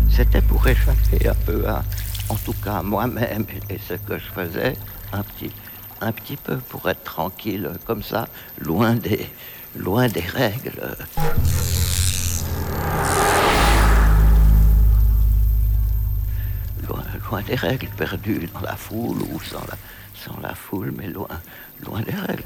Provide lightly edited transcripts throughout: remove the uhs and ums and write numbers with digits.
C'était pour échapper un peu en tout cas à moi-même et ce que je faisais, un petit peu pour être tranquille comme ça, loin des règles. Loin des règles perdues dans la foule ou sans la foule, mais loin des règles.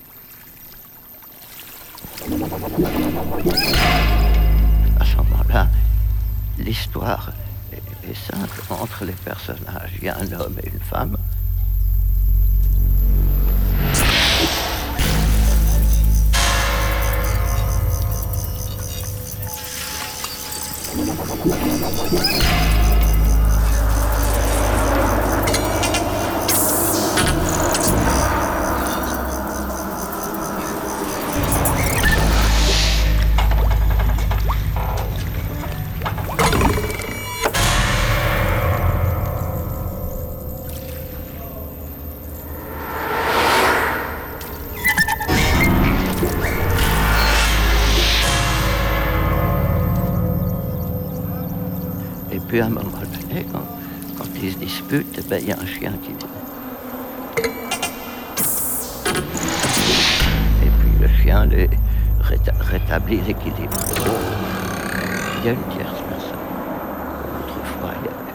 À ce moment-là, l'histoire est simple entre les personnages. Il y a un homme et une femme. Et puis à un moment donné, quand ils se disputent, eh ben, il y a un chien qui vient. Et puis le chien rétablit l'équilibre. Il y a une tierce personne. Autrefois, il y avait.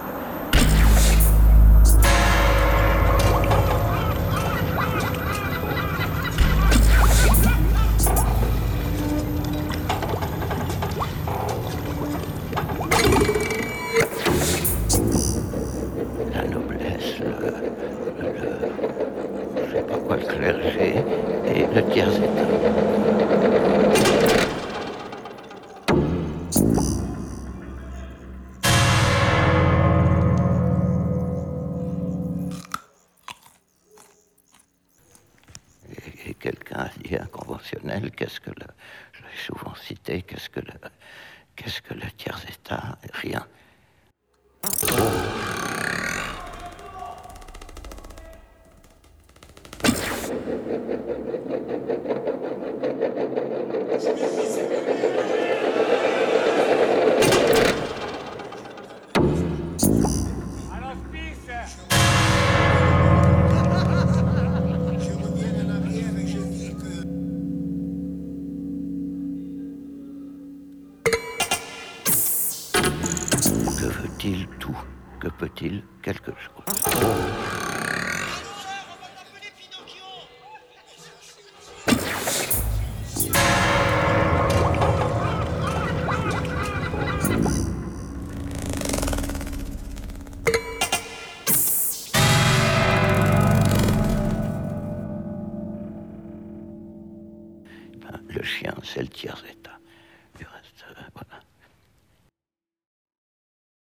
La noblesse, je sais pas quoi, le clergé et le tiers-état. Et quelqu'un a dit inconventionnel, je l'ai souvent cité, qu'est-ce que le tiers-état? Rien. Que veut-il tout? Que peut-il quelque chose? Ben, le chien, c'est le tiers-état.